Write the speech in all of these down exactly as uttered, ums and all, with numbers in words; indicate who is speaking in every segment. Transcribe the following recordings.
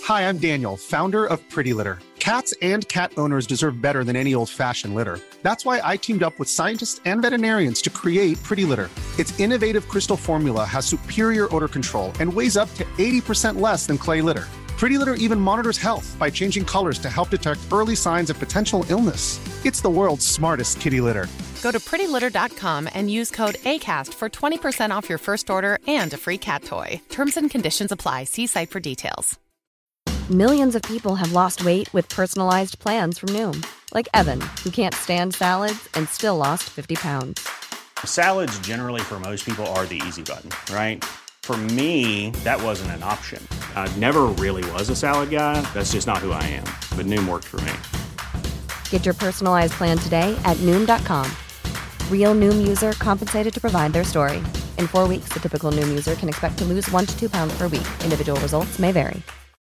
Speaker 1: Hi, I'm Daniel, founder of Pretty Litter. Cats and cat owners deserve better than any old-fashioned litter. That's why I teamed up with scientists and veterinarians to create Pretty Litter. Its innovative crystal formula has superior odor control and weighs up to eighty percent less than clay litter. Pretty Litter even monitors health by changing colors to help detect early signs of potential illness. It's the world's smartest kitty litter.
Speaker 2: Go to pretty litter dot com and use code ACAST for twenty percent off your first order and a free cat toy. Terms and conditions apply. See site for details.
Speaker 3: Millions of people have lost weight with personalized plans from Noom. Like Evan, who can't stand salads and still lost fifty pounds.
Speaker 4: Salads generally for most people are the easy button, right? For me, that wasn't an option. I never really was a salad guy. That's just not who I am. But Noom worked for me.
Speaker 3: Get your personalized plan today at Noom dot com. Real Noom user compensated to provide their story. In four weeks, the typical Noom user can expect to lose one to two pounds per week. Individual results may vary.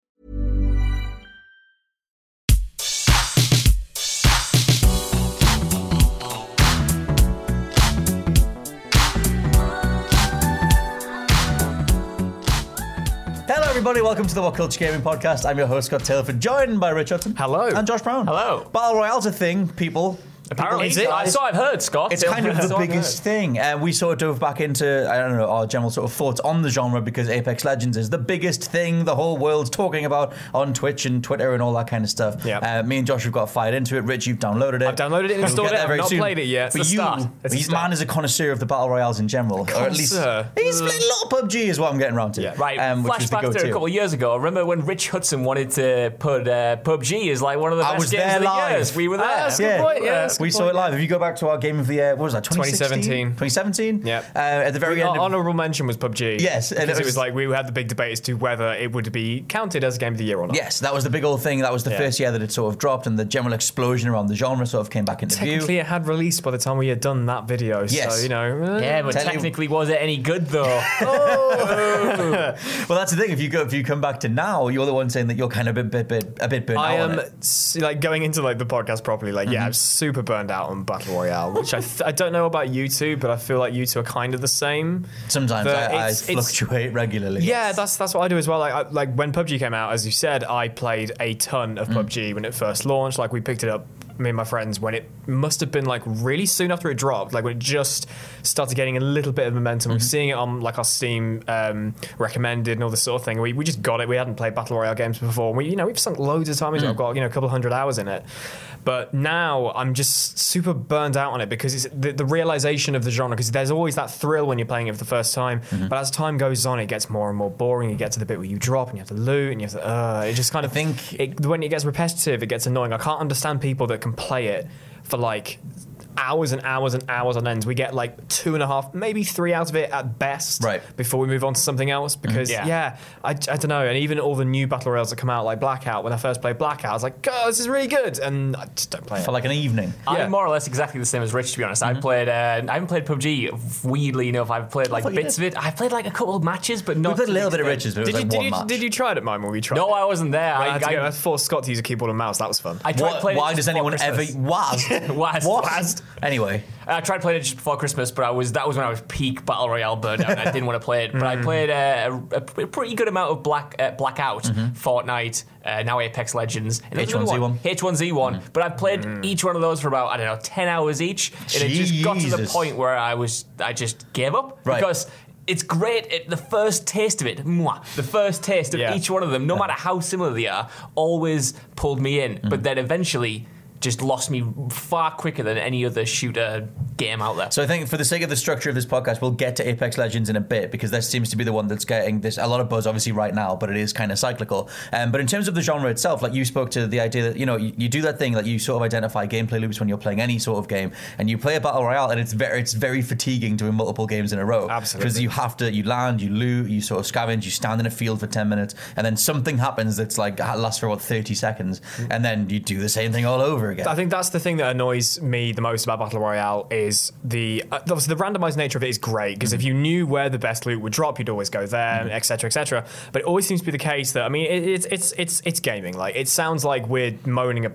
Speaker 5: Hello everybody, welcome to the What Culture Gaming Podcast. I'm your host, Scott Taylorford, joined by Rich Hudson.
Speaker 6: Hello.
Speaker 5: And Josh Brown.
Speaker 6: Hello.
Speaker 5: Battle Royale's a thing, people.
Speaker 6: Apparently, is it? I saw. I've heard, Scott.
Speaker 5: It's kind of the biggest thing. Uh, we sort of dove back into, I don't know, our general sort of thoughts on the genre because Apex Legends is the biggest thing the whole world's talking about on Twitch and Twitter and all that kind of stuff.
Speaker 6: Yep.
Speaker 5: Uh, me and Josh have got fired into it. Rich, you've downloaded it.
Speaker 6: I've downloaded it and installed it. I've not
Speaker 5: soon.
Speaker 6: played it yet. It's
Speaker 5: But
Speaker 6: the
Speaker 5: you,
Speaker 6: start. It's
Speaker 5: he's
Speaker 6: the start.
Speaker 5: man is a connoisseur of the Battle Royales in general. Or at least, he's played a lot of P U B G is what I'm getting around to.
Speaker 6: Yeah.
Speaker 7: Right,
Speaker 5: Um, which was the
Speaker 7: flashback to
Speaker 5: go-to.
Speaker 7: a couple of years ago. I remember when Rich Hudson wanted to put uh, P U B G as like one of the
Speaker 5: I
Speaker 7: best
Speaker 5: was
Speaker 7: games
Speaker 5: there
Speaker 7: of the
Speaker 5: live.
Speaker 7: years. We were there.
Speaker 6: Ah, that's a good
Speaker 5: Yeah,
Speaker 6: point. Yeah, that's a
Speaker 5: we
Speaker 6: good
Speaker 5: saw
Speaker 6: point.
Speaker 5: it live. If you go back to our game of the year, what was that, twenty sixteen?
Speaker 6: twenty seventeen.
Speaker 5: twenty seventeen?
Speaker 6: Yep.
Speaker 5: Uh, at the very
Speaker 6: Our
Speaker 5: end of...
Speaker 6: honourable mention was P U B G.
Speaker 5: Yes, and
Speaker 6: because
Speaker 5: it
Speaker 6: it
Speaker 5: was-
Speaker 6: was like we had the big debate as to whether it would be counted as a game of the year or not.
Speaker 5: Yes, that was the big old thing. That was the
Speaker 6: Yeah.
Speaker 5: first year that it sort of dropped and the general explosion around the genre sort of came back into
Speaker 6: Technically,
Speaker 5: view.
Speaker 6: it had released by the time we had done that video.
Speaker 5: Yes.
Speaker 6: So, you know.
Speaker 7: Yeah, but
Speaker 5: Tell you-
Speaker 7: technically, was it any good though?
Speaker 5: Well, that's the thing. If you go, if you come back to now, you're the one saying that you're kind of a bit, bit, a bit burnt
Speaker 6: I
Speaker 5: out on
Speaker 6: am
Speaker 5: it.
Speaker 6: s- like going into like the podcast properly. Like, yeah, I'm super burned out on Battle Royale, which I th- I don't know about you two, but I feel like you two are kind of the same.
Speaker 5: Sometimes
Speaker 6: But
Speaker 5: I, I
Speaker 6: it's- it's-
Speaker 5: fluctuate regularly.
Speaker 6: Yeah, that's that's what I do as well. Like, I, like when P U B G came out, as you said, I played a ton of P U B G when it first launched. Like we picked it up, me and my friends, when it must have been like really soon after it dropped. Like when it just started getting a little bit of momentum. We were seeing it on like our Steam um, recommended and all this sort of thing. We we just got it. We hadn't played Battle Royale games before. We you know we've sunk loads of time into it. I've got you know a couple hundred hours in it. But now I'm just super burned out on it because it's the, the realization of the genre. Because there's always that thrill when you're playing it for the first time. But as time goes on, it gets more and more boring. You get to the bit where you drop and you have to loot and you have to. Uh, it just kind of
Speaker 5: think-
Speaker 6: it, when it gets repetitive, it gets annoying. I can't understand people that can play it for like hours and hours and hours on end. We get like two and a half, maybe three out of it at best,
Speaker 5: Right.
Speaker 6: before we move on to something else. Because
Speaker 7: Yeah.
Speaker 6: yeah, I, I don't know. And even all the new battle royales that come out, like Blackout. When I first played Blackout, I was like, "God, this is really good," and I just don't play it.
Speaker 5: For like an evening.
Speaker 6: Yeah.
Speaker 7: I'm more or less exactly the same as Rich, to be honest. I played. Uh, I haven't played P U B G. Weirdly enough, I've played like
Speaker 5: thought you
Speaker 7: bits
Speaker 5: did.
Speaker 7: of it. I've played like a couple of matches, but
Speaker 5: We
Speaker 7: not.
Speaker 5: played a
Speaker 7: to
Speaker 5: little
Speaker 7: the
Speaker 5: bit of
Speaker 7: extent-
Speaker 5: Rich's, but it was
Speaker 6: Did you,
Speaker 5: like
Speaker 6: did,
Speaker 5: one
Speaker 6: you,
Speaker 5: match.
Speaker 6: did you try it at mine when we tried?
Speaker 7: No,
Speaker 6: it?
Speaker 7: I wasn't there.
Speaker 6: I,
Speaker 7: I,
Speaker 6: had to
Speaker 7: I,
Speaker 6: get, I forced Scott to use a keyboard and mouse. That was fun.
Speaker 7: I tried
Speaker 5: What,
Speaker 7: playing.
Speaker 5: why
Speaker 7: it
Speaker 5: does
Speaker 7: just
Speaker 5: anyone
Speaker 7: before
Speaker 5: ever...
Speaker 7: Christmas.
Speaker 5: Was?
Speaker 7: Was.
Speaker 5: What?
Speaker 7: Was.
Speaker 5: Anyway.
Speaker 7: I tried playing it just before Christmas, but I was that was when I was peak Battle Royale burnout. And I didn't want to play it, but I played uh, a, a pretty good amount of Black uh, Blackout, Fortnite, uh, now Apex Legends, and
Speaker 5: H one Z one.
Speaker 7: H one Z one. But I've played each one of those for about I don't know ten hours each, and it just got to the
Speaker 5: Jesus.
Speaker 7: point where I was I just gave up
Speaker 5: Right.
Speaker 7: because. It's great. It, the first taste of it, mwah, the first taste of
Speaker 6: Yeah.
Speaker 7: each one of them, no matter how similar they are, always pulled me in. But then eventually, just lost me far quicker than any other shooter game out there.
Speaker 5: So I think for the sake of the structure of this podcast, we'll get to Apex Legends in a bit because that seems to be the one that's getting this a lot of buzz obviously right now, but it is kind of cyclical. Um, but in terms of the genre itself, like you spoke to the idea that, you know, you, you do that thing that you sort of identify gameplay loops when you're playing any sort of game and you play a battle royale and it's very it's very fatiguing doing multiple games in a row.
Speaker 6: Absolutely.
Speaker 5: Because you have to, you land, you loot, you sort of scavenge, you stand in a field for ten minutes and then something happens that's like lasts for what thirty seconds and then you do the same thing all over again.
Speaker 6: I think that's the thing that annoys me the most about Battle Royale is the uh, obviously the randomized nature of it is great because if you knew where the best loot would drop, you'd always go there, et cetera, et cetera. But it always seems to be the case that I mean, it, it's it's it's it's gaming. Like it sounds like we're moaning about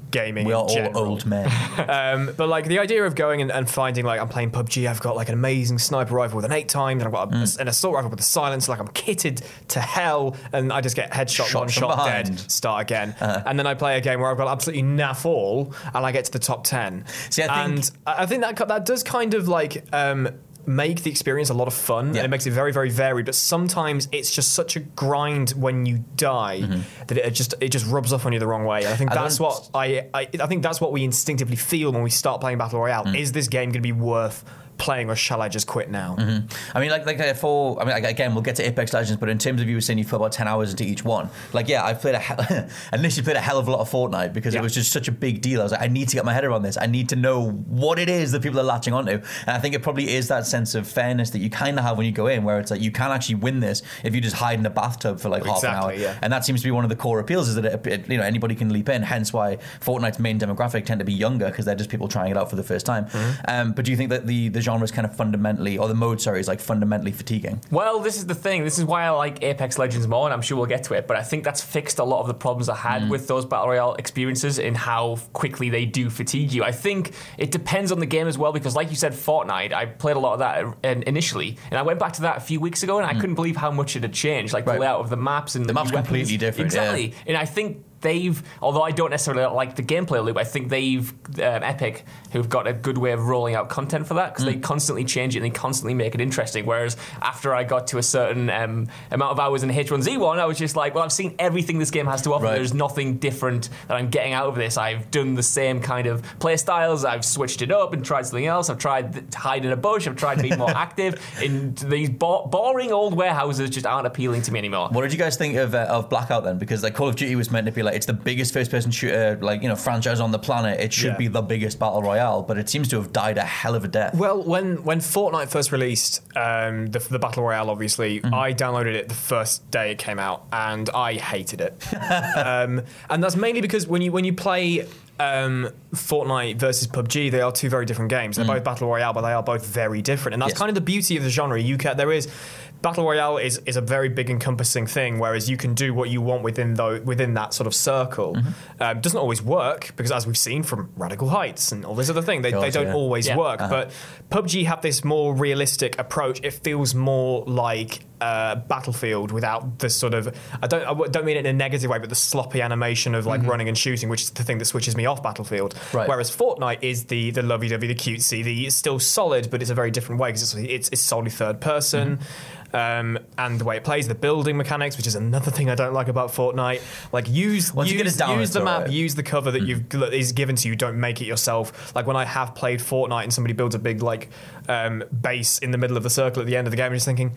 Speaker 6: gaming.
Speaker 5: We are
Speaker 6: in
Speaker 5: all old men.
Speaker 6: um, but like the idea of going and, and finding like I'm playing P U B G, I've got like an amazing sniper rifle with an eight times, and I've got a, mm. an assault rifle with a silence. Like I'm kitted to hell, and I just get headshot,
Speaker 5: Shot
Speaker 6: one shot,
Speaker 5: behind.
Speaker 6: dead, start again.
Speaker 5: Uh-huh.
Speaker 6: And then I play a game where I've got absolutely naff all, and I get to the top ten.
Speaker 5: See, I think,
Speaker 6: and I think that that does kind of like. Um, make the experience a lot of fun,
Speaker 5: yeah.
Speaker 6: and it makes it very, very varied, but sometimes it's just such a grind when you die mm-hmm. that it just it just rubs off on you the wrong way. And I think I that's what I, I I think that's what we instinctively feel when we start playing Battle Royale. Mm. Is this game going to be worth playing, or shall I just quit now?
Speaker 5: Mm-hmm. I mean, like, like for, I mean, again, we'll get to Apex Legends, but in terms of you were saying you put about ten hours into each one, like, yeah, I've played a hell, initially played a hell of a lot of Fortnite because yeah. it was just such a big deal. I was like, I need to get my head around this. I need to know what it is that people are latching onto. And I think it probably is that sense of fairness that you kind of have when you go in, where it's like, you can actually win this if you just hide in a bathtub for like
Speaker 6: exactly,
Speaker 5: half an hour.
Speaker 6: Yeah.
Speaker 5: And that seems to be one of the core appeals, is that it, it, you know, anybody can leap in, hence why Fortnite's main demographic tend to be younger, because they're just people trying it out for the first time. Mm-hmm. Um, but do you think that the, the genre is kind of fundamentally, or the mode, sorry, is like fundamentally fatiguing?
Speaker 7: Well, this is the thing. This is why I like Apex Legends more, and I'm sure we'll get to it, but I think that's fixed a lot of the problems I had mm. with those Battle Royale experiences in how quickly they do fatigue you. I think it depends on the game as well, because like you said, Fortnite, I played a lot of that initially, and I went back to that a few weeks ago, and I mm. couldn't believe how much it had changed, like right. the layout of the maps and
Speaker 5: the map's
Speaker 7: weapons.
Speaker 5: Completely different.
Speaker 7: Exactly.
Speaker 5: Yeah.
Speaker 7: And I think they've, although I don't necessarily like the gameplay loop, I think they've, um, Epic, who've got a good way of rolling out content for that, because mm. they constantly change it and they constantly make it interesting. Whereas after I got to a certain um, amount of hours in H one Z one, I was just like, well, I've seen everything this game has to offer. Right. There's nothing different that I'm getting out of this. I've done the same kind of play styles. I've switched it up and tried something else. I've tried th- to hide in a bush. I've tried to be more active. And these bo- boring old warehouses just aren't appealing to me anymore.
Speaker 5: What did you guys think of uh, of Blackout then? Because like Call of Duty was meant to be like, it's the biggest first-person shooter, like, you know, franchise on the planet. It should yeah. be the biggest battle royale, but it seems to have died a hell of a death.
Speaker 6: Well, when when Fortnite first released um, the, the battle royale, obviously, mm-hmm. I downloaded it the first day it came out, and I hated it. um, and that's mainly because when you when you play um, Fortnite versus P U B G, they are two very different games. They're mm. both battle royale, but they are both very different, and that's yes. kind of the beauty of the genre. You can there is. Battle Royale is, is a very big encompassing thing, whereas you can do what you want within the, within that sort of circle. Mm-hmm. Um, doesn't always work, because as we've seen from Radical Heights and all this other thing, they, they don't yeah. always yeah. work. Uh-huh. But P U B G have this more realistic approach. It feels more like uh, Battlefield without the sort of, I don't I don't mean it in a negative way, but the sloppy animation of like mm-hmm. running and shooting, which is the thing that switches me off Battlefield. Right. Whereas Fortnite is the the lovey-dovey, the cutesy, the it's still solid, but it's a very different way, because it's, it's, it's solely third person. Mm-hmm. Um, and the way it plays, the building mechanics, which is another thing I don't like about Fortnite. Like use
Speaker 5: Once
Speaker 6: use,
Speaker 5: you get it down,
Speaker 6: use the map,
Speaker 5: right.
Speaker 6: use the cover that mm. you've that is given to you. Don't make it yourself. Like when I have played Fortnite and somebody builds a big like um, base in the middle of the circle at the end of the game, I'm just thinking.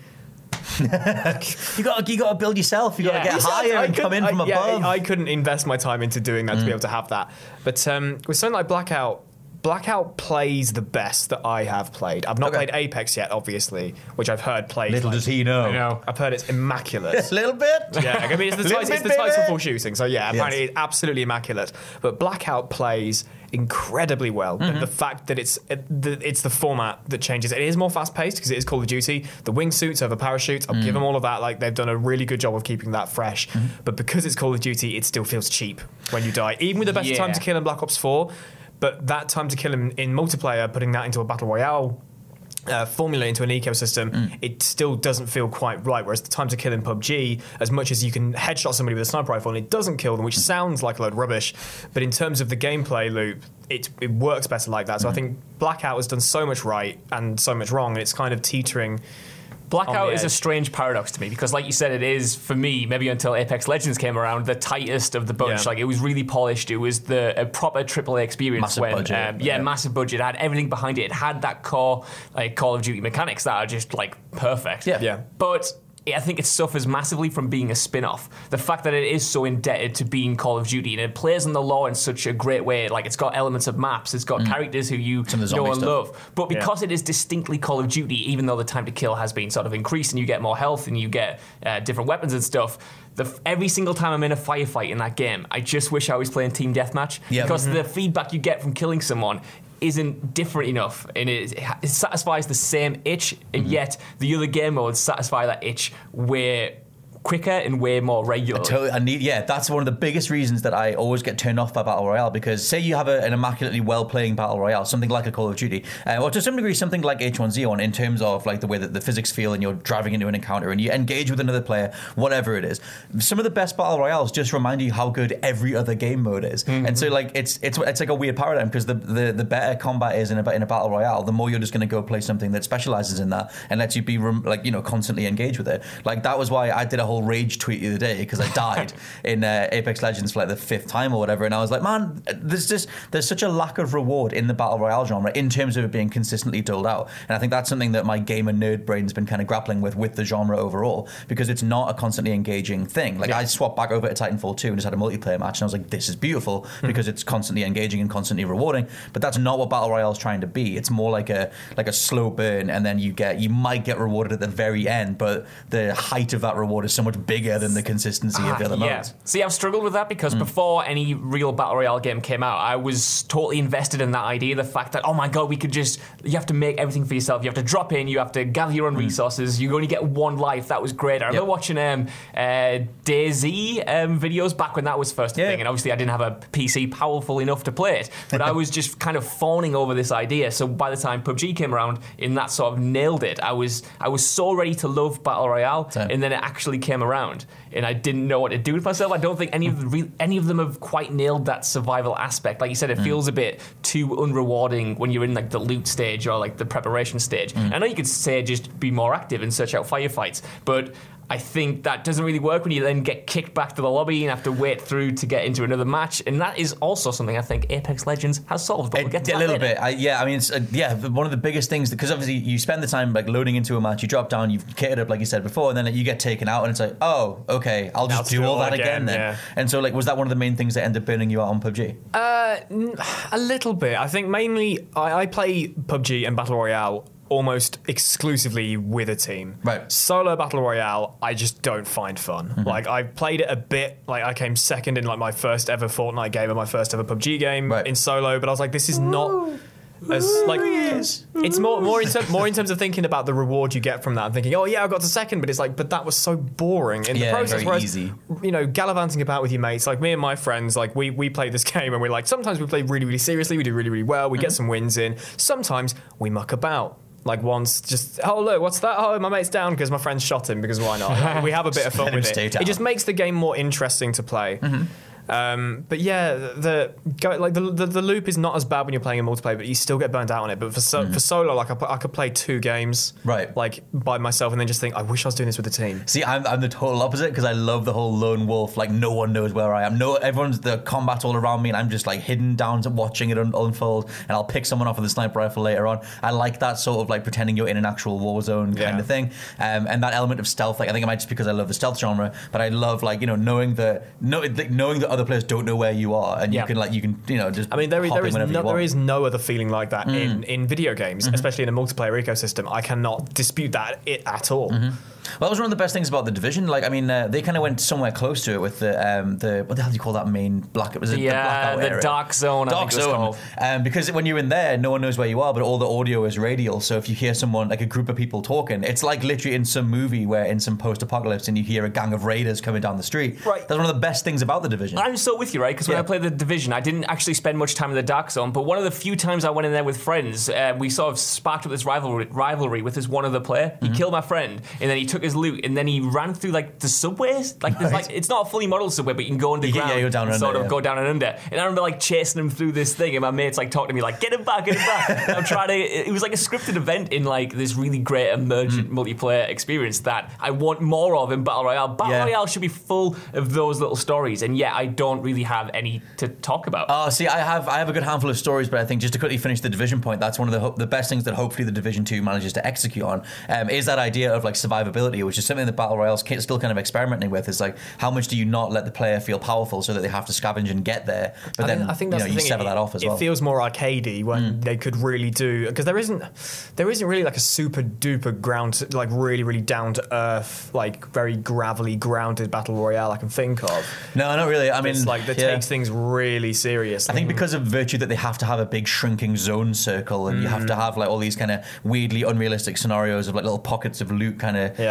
Speaker 5: you got you got to build yourself. You got to yeah. get higher I and come in from
Speaker 6: I,
Speaker 5: above.
Speaker 6: Yeah, I couldn't invest my time into doing that mm. to be able to have that. But um, with something like Blackout. Blackout plays the best that I have played. I've not okay. played Apex yet, obviously, which I've heard plays.
Speaker 5: Little
Speaker 6: like,
Speaker 5: does he know.
Speaker 6: I know. I've heard it's immaculate.
Speaker 5: A little bit.
Speaker 6: Yeah, I mean, it's the, tight, it's the Titanfall shooting, so yeah, apparently yes. it's absolutely immaculate. But Blackout plays incredibly well. Mm-hmm. The, the fact that it's it, the, it's the format that changes. It is more fast-paced because it is Call of Duty. The wingsuits over parachutes, I'll mm. give them all of that. Like they've done a really good job of keeping that fresh. Mm-hmm. But because it's Call of Duty, it still feels cheap when you die. Even with the best yeah. time to kill in Black Ops four, but that time to kill him in multiplayer, putting that into a battle royale uh, formula, into an ecosystem, mm. it still doesn't feel quite right. Whereas the time to kill in P U B G, as much as you can headshot somebody with a sniper rifle and it doesn't kill them, which sounds like a load of rubbish, but in terms of the gameplay loop, it, it works better like that. So mm. I think Blackout has done so much right and so much wrong, and it's kind of teetering.
Speaker 7: Blackout is a strange paradox to me, because like you said, it is, for me, maybe until Apex Legends came around, the tightest of the bunch. Yeah. Like it was really polished. It was the a proper triple A experience.
Speaker 5: Massive
Speaker 7: when,
Speaker 5: budget.
Speaker 7: Um, yeah, yeah, massive budget. It had everything behind it. It had that core like Call of Duty mechanics that are just like perfect.
Speaker 5: Yeah.
Speaker 6: yeah.
Speaker 7: But I think it suffers massively from being a spin-off. The fact that it is so indebted to being Call of Duty, and it plays on the lore in such a great way. Like it's got elements of maps, it's got mm. characters who you know and stuff. love. But because yeah. it is distinctly Call of Duty, even though the time to kill has been sort of increased and you get more health and you get uh, different weapons and stuff, the, every single time I'm in a firefight in that game, I just wish I was playing Team Deathmatch. Yep. Because mm-hmm. the feedback you get from killing someone isn't different enough, and it, it satisfies the same itch, and mm-hmm. yet the other game modes satisfy that itch where quicker and way more regularly.
Speaker 5: Totally, I need, yeah, that's one of the biggest reasons that I always get turned off by Battle Royale, because say you have a, an immaculately well-playing Battle Royale, something like a Call of Duty, uh, or to some degree something like H one Z one in terms of like the way that the physics feel and you're driving into an encounter and you engage with another player, whatever it is. Some of the best Battle Royales just remind you how good every other game mode is. Mm-hmm. And so like it's it's it's like a weird paradigm, because the, the, the better combat is in a, in a Battle Royale, the more you're just going to go play something that specializes in that and lets you be like, you know, constantly engaged with it. Like that was why I did a whole rage tweet the other day, because I died in uh, Apex Legends for like the fifth time or whatever, and I was like, man, there's just there's such a lack of reward in the Battle Royale genre in terms of it being consistently doled out. And I think that's something that my gamer nerd brain's been kind of grappling with with the genre overall, because it's not a constantly engaging thing. Like yeah. I swapped back over to Titanfall two and just had a multiplayer match, and I was like, this is beautiful mm-hmm. because it's constantly engaging and constantly rewarding. But that's not what Battle Royale is trying to be. It's more like a like a slow burn, and then you get you might get rewarded at the very end, but the height of that reward is so much bigger than the consistency ah, of the other
Speaker 7: yeah.
Speaker 5: modes.
Speaker 7: See, I've struggled with that because mm. before any real Battle Royale game came out, I was totally invested in that idea, the fact that, oh my god, we could just, you have to make everything for yourself, you have to drop in, you have to gather your own mm. resources, you only get one life. That was great. I remember yep. watching um, uh, DayZ um, videos back when that was first yeah. thing, and obviously I didn't have a P C powerful enough to play it, but I was just kind of fawning over this idea. So by the time P U B G came around, and that sort of nailed it, I was I was so ready to love Battle Royale, Same. and then it actually came around, and I didn't know what to do with myself. I don't think any of the re- any of them have quite nailed that survival aspect. Like you said, it mm. feels a bit too unrewarding when you're in like the loot stage or like the preparation stage. Mm. I know you could say just be more active and search out firefights, but I think that doesn't really work when you then get kicked back to the lobby and have to wait through to get into another match. And that is also something I think Apex Legends has solved. But we'll get to
Speaker 5: a
Speaker 7: that
Speaker 5: little
Speaker 7: later.
Speaker 5: bit. I, yeah, I mean, it's, uh, yeah, one of the biggest things, because obviously you spend the time like loading into a match, you drop down, you've kitted up like you said before, and then you get taken out, and it's like, oh, okay, I'll just do all that again, again then. Yeah. And so, like, was that one of the main things that ended up burning you out on P U B G?
Speaker 6: Uh, a little bit. I think mainly I, I play P U B G and Battle Royale almost exclusively with a team.
Speaker 5: Right.
Speaker 6: Solo Battle Royale, I just don't find fun. Mm-hmm. Like, I played it a bit. Like, I came second in like my first ever Fortnite game and my first ever P U B G game
Speaker 5: right.
Speaker 6: in solo, but I was like, this is not as like
Speaker 5: yes.
Speaker 6: it's more more in, ter- more in terms of thinking about the reward you get from that and thinking, oh yeah, I got to second, but it's like, but that was so boring in
Speaker 5: yeah,
Speaker 6: the process.
Speaker 5: Very
Speaker 6: whereas,
Speaker 5: easy.
Speaker 6: you know, gallivanting about with your mates, like me and my friends, like we we play this game and we're like, sometimes we play really really seriously, we do really really well, we mm-hmm. get some wins in. Sometimes we muck about. Like once, just, oh look, what's that? Oh, my mate's down because my friend shot him, because why not? Like, we have a bit of fun with it. Down. It just makes the game more interesting to play. Mm-hmm. Um, but yeah, the go, like the, the the loop is not as bad when you're playing a multiplayer, but you still get burnt out on it. But for so, mm. for solo, like I, I could play two games,
Speaker 5: right,
Speaker 6: like by myself, and then just think, I wish I was doing this with a team.
Speaker 5: See, I'm I'm the total opposite, because I love the whole lone wolf. Like no one knows where I am. No, everyone's the combat all around me, and I'm just like hidden down to watching it un- unfold. And I'll pick someone off with a sniper rifle later on. I like that sort of like pretending you're in an actual war zone kind yeah. of thing, um, and that element of stealth. Like I think it might just because I love the stealth genre, but I love like you know knowing that know, knowing that other players don't know where you are, and yeah. you can like you can you know just.
Speaker 6: I mean, there is there is no, there is no other feeling like that mm. in, in video games, mm-hmm. especially in a multiplayer ecosystem. I cannot dispute that it at all.
Speaker 5: Mm-hmm. Well, that was one of the best things about the Division. Like, I mean, uh, they kind of went somewhere close to it with the um, the what the hell do you call that main black? Was it
Speaker 7: yeah,
Speaker 5: the blackout
Speaker 7: the
Speaker 5: area?
Speaker 7: dark zone.
Speaker 5: Dark
Speaker 7: I think
Speaker 5: zone.
Speaker 7: It was
Speaker 5: um, because when you're in there, no one knows where you are, but all the audio is radial. So if you hear someone, like a group of people talking, it's like literally in some movie where in some post-apocalypse, and you hear a gang of raiders coming down the street.
Speaker 7: Right.
Speaker 5: That's one of the best things about the Division.
Speaker 7: I'm so with you, right? Because when
Speaker 5: yeah.
Speaker 7: I played the Division, I didn't actually spend much time in the dark zone. But one of the few times I went in there with friends, uh, we sort of sparked up this rivalry, rivalry with this one other player. He mm-hmm. killed my friend, and then he took his loot, and then he ran through like the subways. Like, there's like it's not a fully modeled subway, but you can go underground.
Speaker 5: Yeah, yeah, go down and
Speaker 7: sort
Speaker 5: under,
Speaker 7: of
Speaker 5: yeah.
Speaker 7: go down and under. And I remember like chasing him through this thing, and my mates like talking to me like, "Get him back, get him back." And I'm trying to. It was like a scripted event in like this really great emergent mm. multiplayer experience that I want more of in Battle Royale. Battle
Speaker 5: yeah.
Speaker 7: Royale should be full of those little stories, and yet I don't really have any to talk about.
Speaker 5: Oh, see, I have I have a good handful of stories, but I think just to quickly finish the Division point, that's one of the ho- the best things that hopefully the Division two manages to execute on, um, is that idea of like survivability, which is something that Battle Royale's still kind of experimenting with. Is like, how much do you not let the player feel powerful so that they have to scavenge and get there? But
Speaker 6: I
Speaker 5: then
Speaker 6: think, I think that's
Speaker 5: you, know,
Speaker 6: the
Speaker 5: you
Speaker 6: thing.
Speaker 5: sever
Speaker 6: it,
Speaker 5: that off as
Speaker 6: it
Speaker 5: well.
Speaker 6: It feels more arcadey when mm. they could really do, because there isn't there isn't really like a super duper ground, like really really down to earth, like very gravelly grounded Battle Royale I can think of.
Speaker 5: No, not really. I mean,
Speaker 6: it's like that
Speaker 5: yeah.
Speaker 6: takes things really seriously.
Speaker 5: I think because of virtue that they have to have a big shrinking zone circle, and mm. you have to have like all these kind of weirdly unrealistic scenarios of like little pockets of loot kind of
Speaker 6: yeah.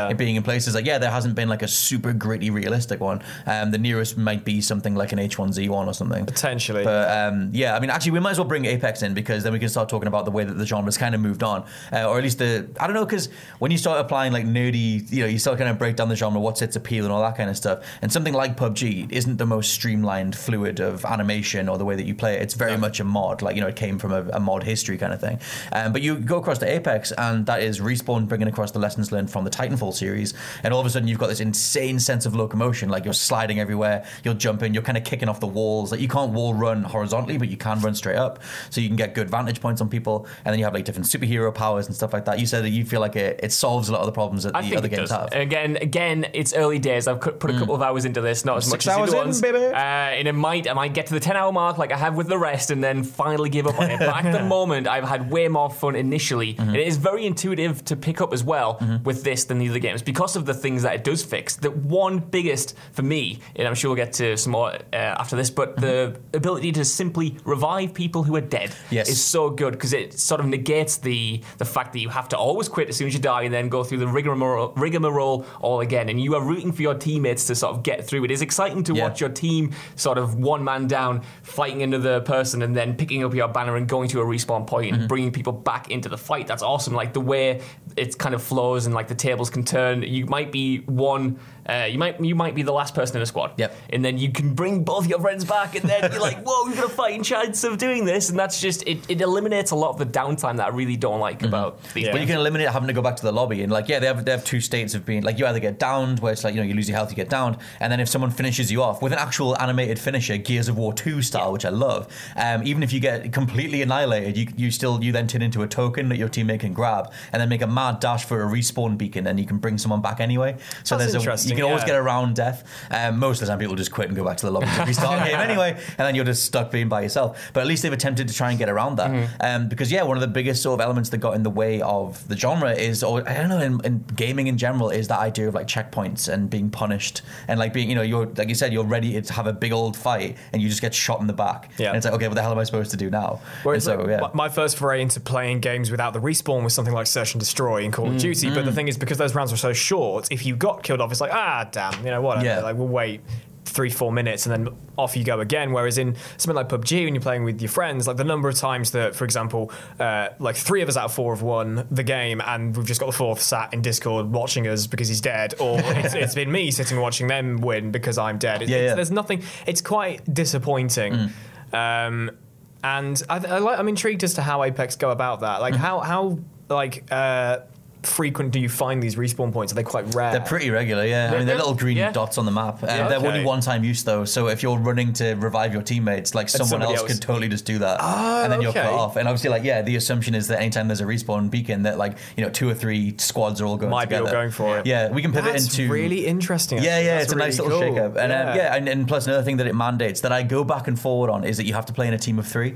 Speaker 6: Yeah.
Speaker 5: it being in places like, yeah, there hasn't been like a super gritty, realistic one. Um, the nearest might be something like an H one Z one or something.
Speaker 6: Potentially.
Speaker 5: But um, yeah, I mean, actually, we might as well bring Apex in because then we can start talking about the way that the genre's kind of moved on. Uh, or at least the, I don't know, because when you start applying like nerdy, you know, you start kind of break down the genre, what's its appeal and all that kind of stuff. And something like P U B G isn't the most streamlined, fluid of animation or the way that you play it. It's very no. much a mod. Like, you know, it came from a, a mod history kind of thing. Um, but you go across to Apex, and that is Respawn bringing across the lessons learned from the Titanfall series. And all of a sudden, you've got this insane sense of locomotion. Like, you're sliding everywhere, you're jumping, you're kind of kicking off the walls. Like, you can't wall run horizontally, but you can run straight up. So you can get good vantage points on people. And then you have like different superhero powers and stuff like that. You said that you feel like it, it solves a lot of the problems that
Speaker 7: I
Speaker 5: the
Speaker 7: think
Speaker 5: other
Speaker 7: it
Speaker 5: games
Speaker 7: does.
Speaker 5: have.
Speaker 7: Again, again, it's early days. I've put a couple mm. of hours into this, not as
Speaker 5: Six
Speaker 7: much as
Speaker 5: hours
Speaker 7: the other
Speaker 5: in,
Speaker 7: ones.
Speaker 5: baby.
Speaker 7: Uh, and it might, I might get to the ten hour mark like I have with the rest, and then finally give up on it. But at the moment, I've had way more fun initially, mm-hmm. and it is very intuitive to pick up as well mm-hmm. with this than the other games because of the things that it does fix. The one biggest for me, and I'm sure we'll get to some more uh, after this, but mm-hmm. the ability to simply revive people who are dead
Speaker 5: yes.
Speaker 7: is so good because it sort of negates the the fact that you have to always quit as soon as you die and then go through the rigmarole, rigmarole all again. And you are rooting for your teammates to sort of get through. It is exciting to yeah. watch your team sort of one man down, fighting another person, and then picking up your banner and going to a respawn point and mm-hmm. bringing people back into the fight. That's awesome. Like the way it kind of flows and like the tables can turn. You might be one. Uh, you might you might be the last person in a squad,
Speaker 5: yep.
Speaker 7: and then you can bring both your friends back, and then you're like, "Whoa, we've got a fighting chance of doing this," and that's just it. It eliminates a lot of the downtime that I really don't like mm-hmm. about these.
Speaker 5: Yeah. But you can eliminate having to go back to the lobby, and like, yeah, they have they have two states of being like, you either get downed, where it's like, you know, you lose your health, you get downed, and then if someone finishes you off with an actual animated finisher, Gears of War two style, yeah. which I love, um, even if you get completely annihilated, you you still you then turn into a token that your teammate can grab, and then make a mad dash for a respawn beacon, and you can bring someone back anyway. So
Speaker 6: that's
Speaker 5: there's a you can
Speaker 7: yeah.
Speaker 5: always get around death. Um, most of the time people just quit and go back to the lobby to restart the game anyway, and then you're just stuck being by yourself. But at least they've attempted to try and get around that. Mm-hmm. Um, because yeah, one of the biggest sort of elements that got in the way of the genre is, or I don't know, in, in gaming in general, is that idea of like checkpoints and being punished and like being, you know, you're like you said, you're ready to have a big old fight and you just get shot in the back. Yeah. And it's like, okay, what the hell am I supposed to do now?
Speaker 6: Whereas
Speaker 5: so,
Speaker 6: like,
Speaker 5: yeah.
Speaker 6: my first foray into playing games without the respawn was something like Search and Destroy in Call mm, of Duty. Mm. But the thing is, because those rounds were so short, if you got killed off, it's like, ah, damn, you know, whatever. Yeah. Like, we'll wait three, four minutes and then off you go again. Whereas in something like P U B G, when you're playing with your friends, like the number of times that, for example, uh, like three of us out of four have won the game and we've just got the fourth sat in Discord watching us because he's dead, or it's, it's been me sitting watching them win because I'm dead. It's,
Speaker 5: yeah,
Speaker 6: it's,
Speaker 5: yeah.
Speaker 6: There's nothing, it's quite disappointing. Mm. Um, and I, I like, I'm intrigued as to how Apex go about that. Like mm. how, how like, uh, frequent do you find these respawn points? Are they quite rare?
Speaker 5: They're pretty regular, yeah. I mean, they're little green
Speaker 7: yeah.
Speaker 5: dots on the map. Um,
Speaker 6: yeah,
Speaker 5: they're
Speaker 6: okay.
Speaker 5: only one-time use, though. So if you're running to revive your teammates, like someone else, else could totally just do that,
Speaker 6: oh,
Speaker 5: and then you're
Speaker 6: okay.
Speaker 5: cut off. And obviously, like, yeah, the assumption is that anytime there's a respawn beacon, that like, you know, two or three squads are all going
Speaker 6: Might
Speaker 5: together.
Speaker 6: Might be all going for it.
Speaker 5: Yeah, we can pivot
Speaker 6: That's
Speaker 5: into
Speaker 6: really interesting. Actually.
Speaker 5: Yeah, yeah,
Speaker 6: That's
Speaker 5: it's a
Speaker 6: really
Speaker 5: nice little
Speaker 6: cool.
Speaker 5: shake-up. And
Speaker 6: yeah,
Speaker 5: um, yeah and, and plus another thing that it mandates that I go back and forward on is that you have to play in a team of three.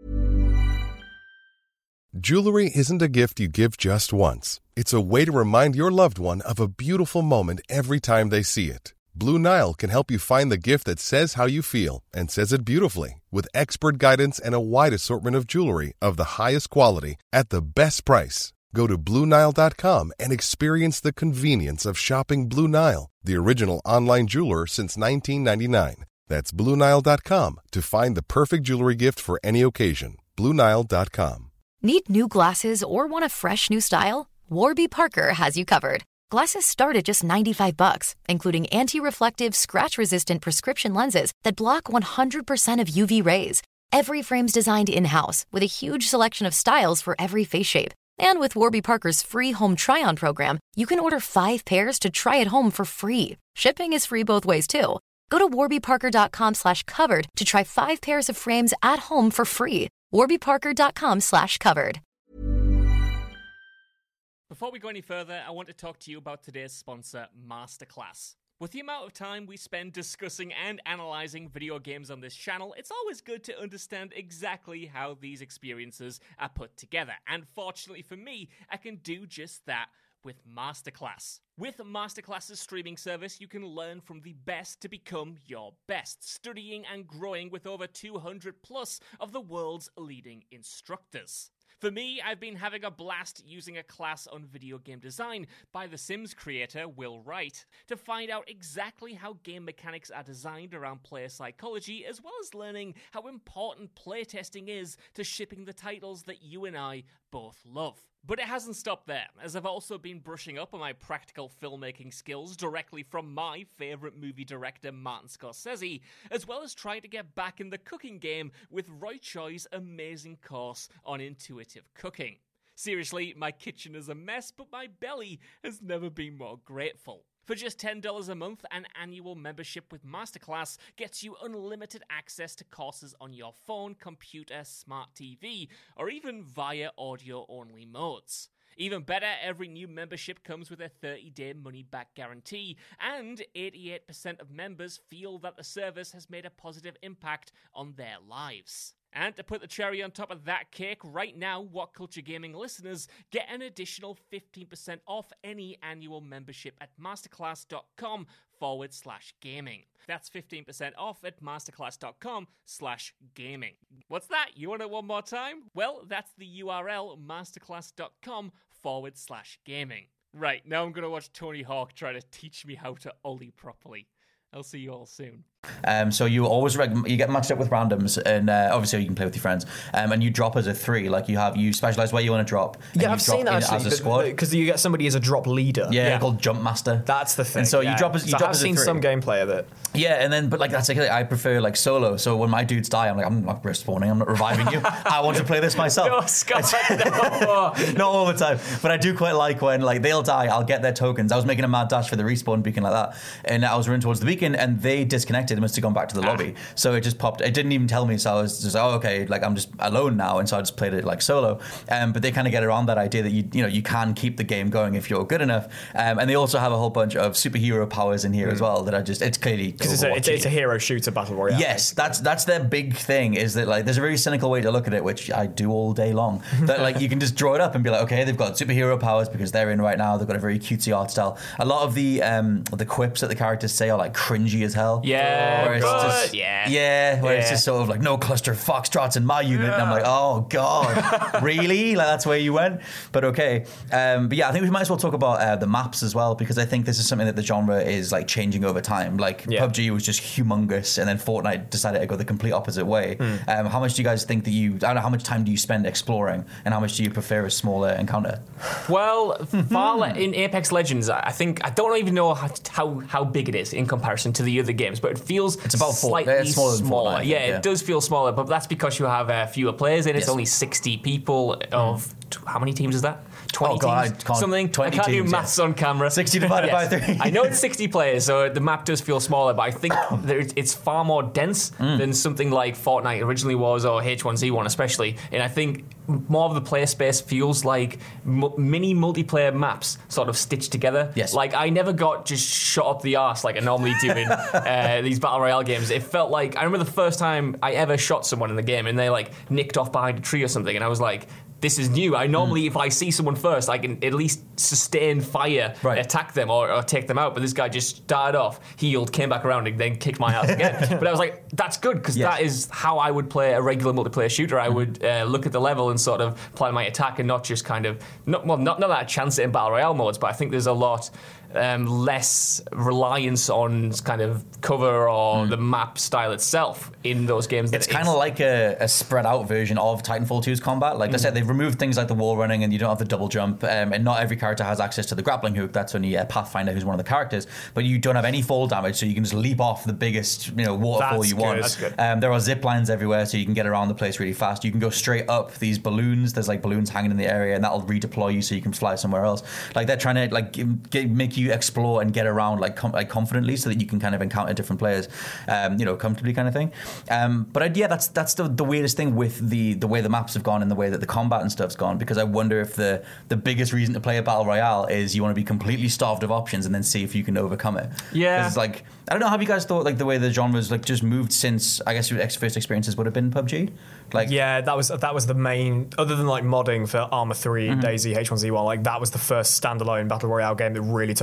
Speaker 8: Jewelry isn't a gift you give just once. It's a way to remind your loved one of a beautiful moment every time they see it. Blue Nile can help you find the gift that says how you feel and says it beautifully, with expert guidance and a wide assortment of jewelry of the highest quality at the best price. Go to Blue Nile dot com and experience the convenience of shopping Blue Nile, the original online jeweler since nineteen ninety-nine. That's Blue Nile dot com to find the perfect jewelry gift for any occasion. Blue Nile dot com.
Speaker 9: Need new glasses or want a fresh new style? Warby Parker has you covered. Glasses start at just ninety-five bucks, including anti-reflective, scratch-resistant prescription lenses that block one hundred percent of U V rays. Every frame's designed in-house with a huge selection of styles for every face shape. And with Warby Parker's free home try-on program, you can order five pairs to try at home for free. Shipping is free both ways, too. Go to warby parker dot com slash covered to try five pairs of frames at home for free. warby parker dot com slash covered.
Speaker 10: Before we go any further, I want to talk to you about today's sponsor, Masterclass. With the amount of time we spend discussing and analysing video games on this channel, it's always good to understand exactly how these experiences are put together. And fortunately for me, I can do just that with Masterclass. With Masterclass's streaming service, you can learn from the best to become your best, studying and growing with over two hundred plus of the world's leading instructors. For me, I've been having a blast using a class on video game design by The Sims creator Will Wright to find out exactly how game mechanics are designed around player psychology, as well as learning how important playtesting is to shipping the titles that you and I both love. But it hasn't stopped there, as I've also been brushing up on my practical filmmaking skills directly from my favourite movie director Martin Scorsese, as well as trying to get back in the cooking game with Roy Choi's amazing course on intuitive cooking. Seriously, my kitchen is a mess, but my belly has never been more grateful. For just ten dollars a month, an annual membership with Masterclass gets you unlimited access to courses on your phone, computer, smart T V, or even via audio-only modes. Even better, every new membership comes with a thirty-day money-back guarantee, and eighty-eight percent of members feel that the service has made a positive impact on their lives. And to put the cherry on top of that cake, right now, What Culture Gaming listeners get an additional fifteen percent off any annual membership at masterclass.com forward slash gaming. That's fifteen percent off at masterclass.com slash gaming. What's that? You want it one more time? Well, that's the U R L, masterclass.com forward slash gaming. Right, now I'm going to watch Tony Hawk try to teach me how to ollie properly. I'll see you all soon.
Speaker 5: Um, so you always reg- you get matched up with randoms, and uh, obviously you can play with your friends. Um, and you drop as a three, like you have you specialize where you want to drop.
Speaker 6: Yeah,
Speaker 5: you
Speaker 6: I've
Speaker 5: drop
Speaker 6: seen that actually,
Speaker 5: as a squad
Speaker 6: because you get somebody as a drop leader.
Speaker 5: Yeah, yeah, called Jump Master.
Speaker 6: That's the thing.
Speaker 5: And so
Speaker 6: yeah.
Speaker 5: you drop as you
Speaker 6: so
Speaker 5: drop
Speaker 6: I've
Speaker 5: as
Speaker 6: seen
Speaker 5: a three.
Speaker 6: some gameplay of it.
Speaker 5: Yeah, and then but like that's like I prefer like solo. So when my dudes die, I'm like I'm not respawning. I'm not reviving you. I want to play this myself.
Speaker 7: No, Scott, no.
Speaker 5: Not all the time, but I do quite like when like they'll die. I'll get their tokens. I was making a mad dash for the respawn beacon like that, and I was running towards the beacon, and they disconnected. It must have gone back to the
Speaker 7: Ah.
Speaker 5: lobby. So it just popped. It didn't even tell me. So I was just oh okay, like I'm just alone now, and so I just played it like solo. Um, but they kind of get around that idea that you you know you can keep the game going if you're good enough. Um, and they also have a whole bunch of superhero powers in here mm. as well that I just it's clearly
Speaker 6: because it's, it's, it's a hero shooter battle royale.
Speaker 5: Yes, that's that's their big thing. Is that like there's a very cynical way to look at it, which I do all day long. That like you can just draw it up and be like, okay, they've got superhero powers because they're in right now. They've got a very cutesy art style. A lot of the um the quips that the characters say are like cringy as hell.
Speaker 7: Yeah,
Speaker 5: where it's just,
Speaker 7: yeah,
Speaker 5: yeah, where
Speaker 7: yeah.
Speaker 5: it's just sort of like no cluster foxtrots in my unit, yeah. and I'm like, oh god, really? Like that's where you went? But okay, um, but yeah, I think we might as well talk about uh, the maps as well because I think this is something that the genre is like changing over time. Like yeah. P U B G was just humongous, and then Fortnite decided to go the complete opposite way. Mm. Um, how much do you guys think that you? I don't know. How much time do you spend exploring, and how much do you prefer a smaller encounter?
Speaker 7: Well, far le- in Apex Legends, I think I don't even know how, how how big it is in comparison to the other games, but it feels
Speaker 5: it's about
Speaker 7: slightly
Speaker 5: four, it's smaller. Than
Speaker 7: smaller.
Speaker 5: Fortnite,
Speaker 7: yeah,
Speaker 5: yeah,
Speaker 7: it does feel smaller, but that's because you have uh, fewer players in. It's
Speaker 5: yes.
Speaker 7: only sixty people of mm. t- how many teams is that? twenty
Speaker 5: oh God,
Speaker 7: teams?
Speaker 5: I can't,
Speaker 7: Something.
Speaker 5: twenty
Speaker 7: I can't
Speaker 5: teams,
Speaker 7: do maths
Speaker 5: yeah.
Speaker 7: on camera.
Speaker 5: sixty divided
Speaker 7: yes.
Speaker 5: by three.
Speaker 7: I know it's sixty players, so the map does feel smaller, but I think there, it's far more dense mm. than something like Fortnite originally was, or H one Z one especially. And I think more of the player space feels like m- mini multiplayer maps sort of stitched together.
Speaker 5: Yes.
Speaker 7: Like I never got just shot up the arse like I normally do in uh, these battle royale games. It felt like I remember the first time I ever shot someone in the game and they like nicked off behind a tree or something, and I was like, this is new. I normally, mm. if I see someone first, I can at least sustain fire,
Speaker 5: right.
Speaker 7: attack them or, or take them out. But this guy just started off, healed, came back around, and then kicked my ass again. But I was like, that's good, because yes. that is how I would play a regular multiplayer shooter. I mm. would uh, look at the level and sort of plan my attack and not just kind of, not well, not, not that I chance it in Battle Royale modes, but I think there's a lot um, less reliance on kind of cover or mm. the map style itself in those games.
Speaker 5: It's kind of like a, a spread out version of Titanfall two's combat. Like mm. I said, they've removed things like the wall running and you don't have the double jump, um, and not every character has access to the grappling hook. That's only uh, Pathfinder, who's one of the characters, but you don't have any fall damage, so you can just leap off the biggest you know waterfall
Speaker 6: That's
Speaker 5: you
Speaker 6: good.
Speaker 5: want.
Speaker 6: That's good.
Speaker 5: Um, there are zip lines everywhere, so you can get around the place really fast. You can go straight up these balloons. There's like balloons hanging in the area, and that'll redeploy you so you can fly somewhere else. Like they're trying to like get, make you explore and get around like com- like confidently, so that you can kind of encounter different players, um, you know, comfortably kind of thing. Um, but I, yeah, that's that's the, the weirdest thing with the the way the maps have gone and the way that the combat and stuff's gone, because I wonder if the the biggest reason to play a battle royale is you want to be completely starved of options and then see if you can overcome it.
Speaker 7: Yeah,
Speaker 5: it's like I don't know. Have you guys thought like the way the genres like just moved since I guess your first experiences would have been P U B G? Like
Speaker 6: yeah, that was that was the main, other than like modding for Arma three, mm-hmm. DayZ, H one Z one, like that was the first standalone battle royale game that really took